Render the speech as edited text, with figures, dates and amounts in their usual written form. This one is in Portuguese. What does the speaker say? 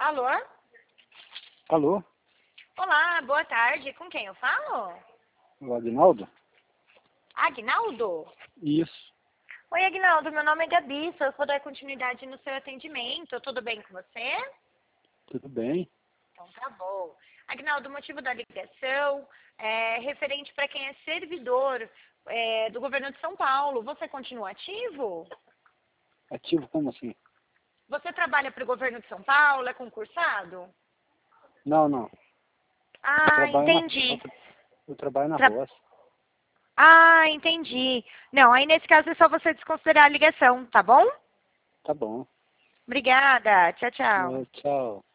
Alô? Alô, Olá, boa tarde. Com quem eu falo? o Aguinaldo? Agnaldo? Isso, Oi, Agnaldo. Meu nome é Gabi. Eu vou dar continuidade no seu atendimento. Tudo bem com você? tudo bem? Então tá bom. Agnaldo, o motivo da ligação é referente para quem é servidor do governo de São Paulo. Você continua ativo? Ativo como assim? Você trabalha para o governo de São Paulo? É concursado? Não. Eu Ah, trabalho na, eu, entendi. tra- eu trabalho na Tra- roça. Ah, entendi. Não, aí nesse caso é só você desconsiderar a ligação, tá bom? Tá bom. Obrigada. Tchau, tchau. Tchau.